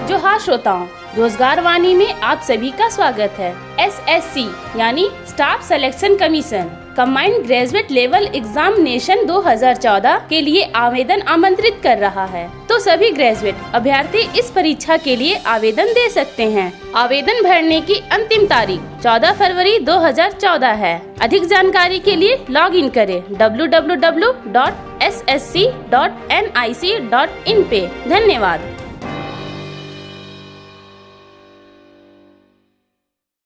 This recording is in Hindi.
जो हाँ श्रोताओं, रोजगार वाणी में आप सभी का स्वागत है। SSC यानी staff selection commission combined graduate level examination 2014 के लिए आवेदन आमंत्रित कर रहा है। तो सभी ग्रेजुएट अभ्यर्थी इस परीक्षा के लिए आवेदन दे सकते हैं। आवेदन भरने की अंतिम तारीख 14 फरवरी 2014 है। अधिक जानकारी के लिए लॉग इन करें www.ssc.nic.in पे। धन्यवाद।